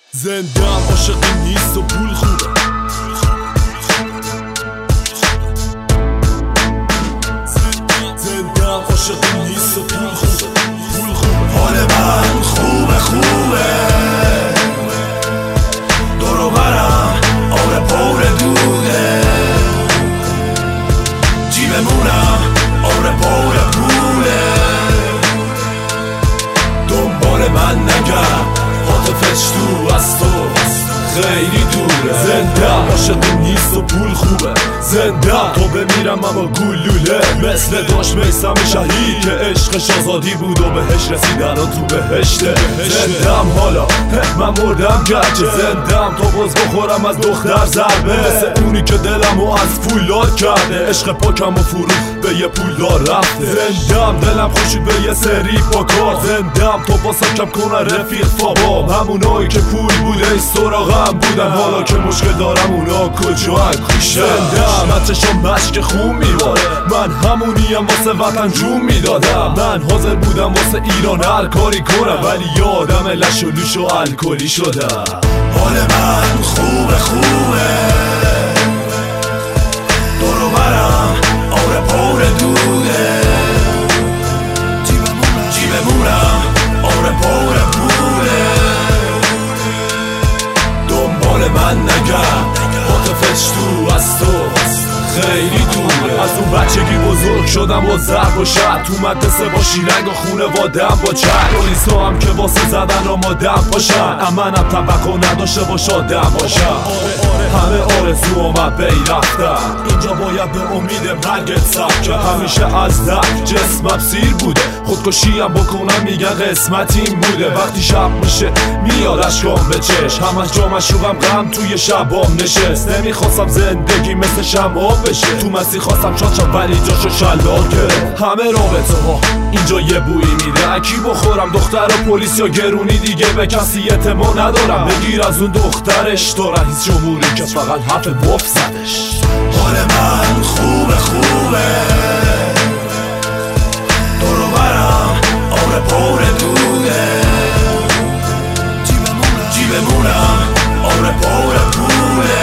زندم عاشقی نیست و پول خوبه. زندم عاشقی نیست و پول خوبه. پول خوبه. حال من خوبه خوبه، دورو برم آره پر دوده، جیبمونم آره پر پوله، دنبال من نگرد عاطفش تو از تو خیلی دوره. زندم عاشقی نیست و پول خوبه. زندم تو بمیرم اما گلوله، مثل داشت میسم شهید که عشقش آزادی بود و بهش رسید الان تو بهشته. زندم حالا من مردم گرچه زندم تا باز بخورم از دختر ضربه، مثل اونی که دلمو از پولدار کرده، عشق پاکم و فروخت به یه پولدار رفته. زندم دلم خوشید به یه سری پاکار. زندم تو باسم کم کنه رفیق فابام، همونایی که پول بوده ای سراغم بودن، حالا که مشکل دارم اونا کجا کوشه. زندم بچه‌شون مشک خون میباره، من همونیم واسه وطن جون میدادم، من حاضر بودم واسه ایران هر کاری کنم، ولی یادم لش و لوش و الکلی شدم. حال من خوبه خوبه، دورو برم آره پر دوده، جیبمونم آره پر پوله، دنبال من نگرد عاطفش تو از تو خیلی دوره. از اون بچگی بزرگ شدم با ضرب و شد، تو مدرسه با شیرنگ و خونوادم با چد، پلیسا هم که واسه زدن آمادم باشن، امنم توقع نداشته باش آدم باشن. همه آرزوام بی رفتن، اینجا باید به امید مرگت صبر کرد. همیشه از درد جسمم سیر بوده، خودکشی هم بکنم میگن قسمت این بوده. وقتی شب میشه میاد اشکام به چشم، همش جا مشروبم غم توی شبام نشست. نمیخواستم زندگی مثل شمعاب بشه، تو مسیح خواستم چاچم ولی جاشو شلوار کرد. همه رابطه ها اینجا یه بویی میده، اکی بخورم دختر و پلیس یا گرونی، دیگه به کسی اعتماد ندارم. بگیر از اون دخترش تو رئیس جمهوری که فقط حرف بوف زدش. حال من خوبه خوبه، دورو برم آره پر دوده، جیبمونم آره پر پوله،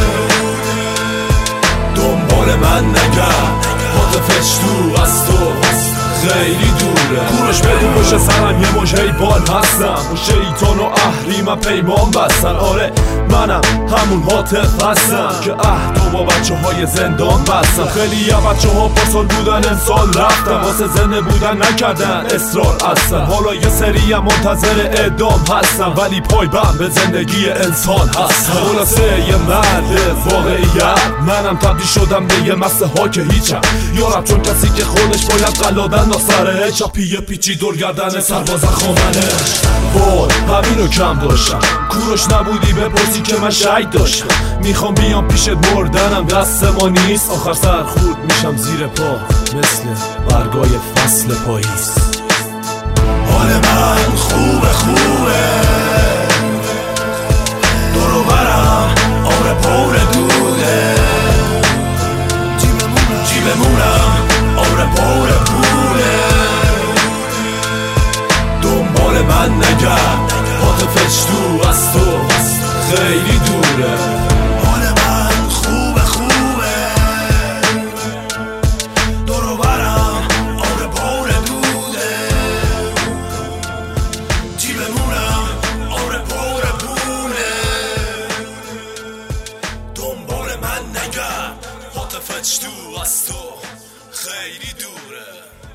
دنبال من نگرد عاطفش تو از تو خیلی دوره. کوروش بدون پشت سرم یه مش حیوان هستم، و شیطان و اهریمم پیمان بستن. آره منم همون حاطف هستم که عهد و با بچه های زندان بستم. خیلی ها بچه ها پاسال بودن امسال رفتن، واسه زنده بودن نکردن اصرار هستن. حالا یه سری هم منتظر اعدام هستن، ولی پایبند به زندگی انسان هستن. خلاصه یه مرد واقعیت، منم تبدیل شدم به یه مسته ها که هیچم یارم، چون کسی که خودش باید قلادن ناسره، چاپی پیچی دور گردن سرباز خامنه. وای همینو کم داشتم، کوروش نبودی بپرسی که من شهید داشتم. میخوام بیام پیشت مردنم دست ما نیست، آخر سر خورد میشم زیر پا مثل برگای فصل پاییز. حال من خوبه خوبه، دورو برم آره پر دوده، جیبمونم آره پر پوله، دنبال من نگرد عاطفش تو از تو خیلی دوره. حال من خوبه خوبه، دورو برم آره پر دوده، جیبمونم آره پر پوله، دنبال من نگرد عاطفش تو از تو خیلی دوره.